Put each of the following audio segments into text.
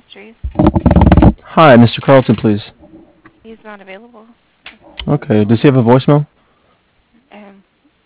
Industries. Hi, Mr. Carlton, please. He's not available. Okay, does he have a voicemail? Um,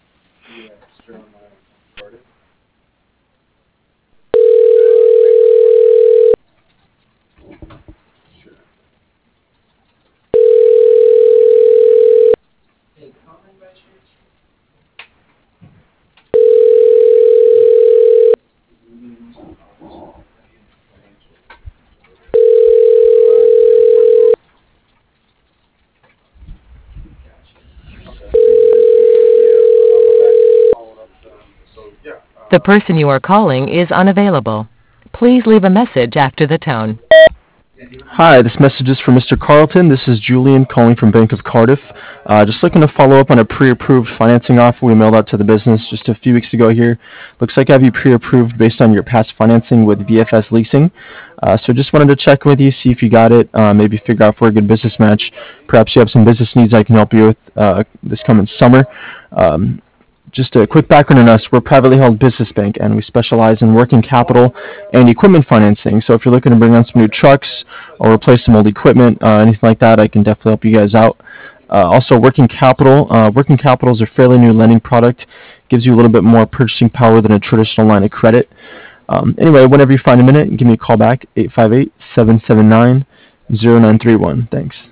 The person you are calling is unavailable. Please leave a message after the tone. Hi, this message is for Mr. Carlton. This is Julian calling from Bank of Cardiff. Just looking to follow up on a pre-approved financing offer we mailed out to the business just a few weeks ago here. Looks like I have you pre-approved based on your past financing with VFS Leasing. So just wanted to check with you, see if you got it, maybe figure out if we're a good business match. Perhaps you have some business needs I can help you with this coming summer. Um, Just a quick background on us. We're a privately held business bank, and we specialize in working capital and equipment financing. So if you're looking to bring on some new trucks or replace some old equipment, anything like that, I can definitely help you guys out. Also, working capital. Working capital is a fairly new lending product. Gives you a little bit more purchasing power than a traditional line of credit. Anyway, whenever you find a minute, give me a call back, 858-779-0931. Thanks.